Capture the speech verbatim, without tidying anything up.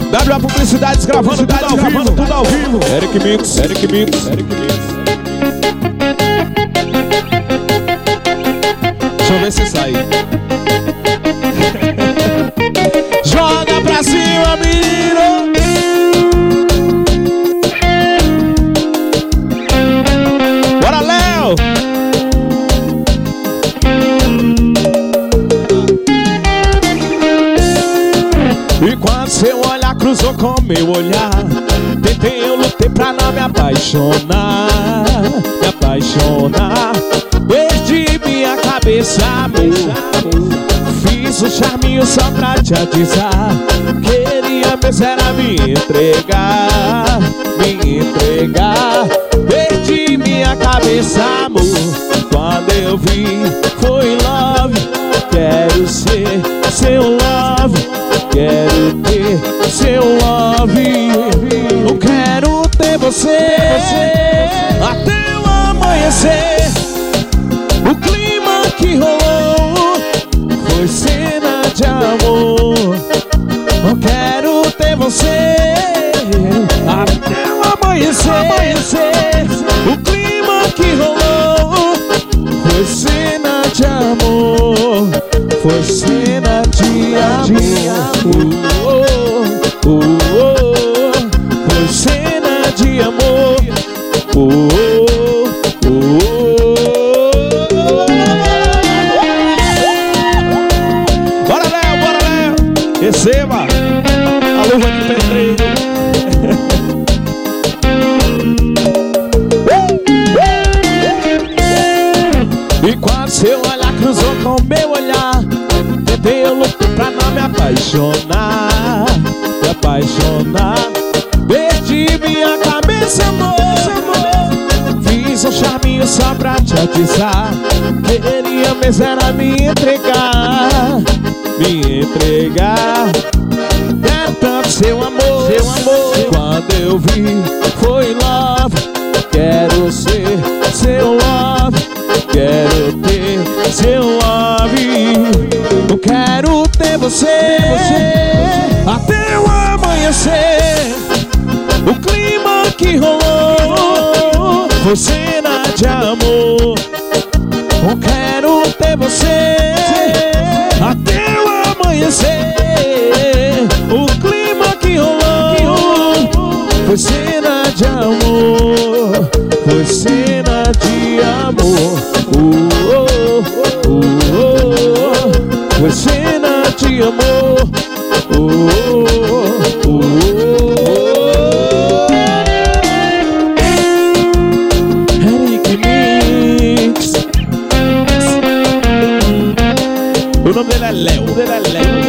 W Publicidades gravando tudo ao vivo, tudo ao vivo. Eric Mix, Eric Mix, Eric Mix. Deixa eu ver se sai. Joga pra cima, menino. Bora, Léo. E quando seu olhar cruzou com meu olhar, tentei, eu lutei pra não me apaixonar, me apaixonar. Perdi minha cabeça, amor. Fiz um charminho só pra te avisar. Queria mesmo era me entregar, me entregar. Perdi minha cabeça, amor. Quando eu vi, foi love. Quero ser seu love. Quero ter seu love. Eu quero ter você até o amanhecer. O clima que rolou foi cena de amor. Eu quero ter você até o amanhecer. O clima que rolou foi cena de amor. Foi cena de amor. Oh, oh, oh. Foi cena de amor. Oh, oh, oh. Bora, Léo, bora, Léo. Receba a luva de pedreiro. E quando seu olhar cruzou com meu olhar, tentei, eu lutei pra não me apaixonar, me apaixonar. Perdi minha cabeça, amor. Fiz um charminho só pra te avisar. Queria mesmo era me entregar, me entregar. Quero tanto seu amor, seu amor. Quando eu vi, foi love. Quero ser seu love. Quero ter seu love. Eu quero ter você até o amanhecer. O clima que rolou foi cena de amor. Eu quero ter você até o amanhecer. O clima que rolou foi cena de amor. Foi cena de amor. Oh, oh, oh, oh. Foi cena de amor. Oh, oh, oh, oh. Eric Mix. O nome dele é Léo. O nome dele é Léo.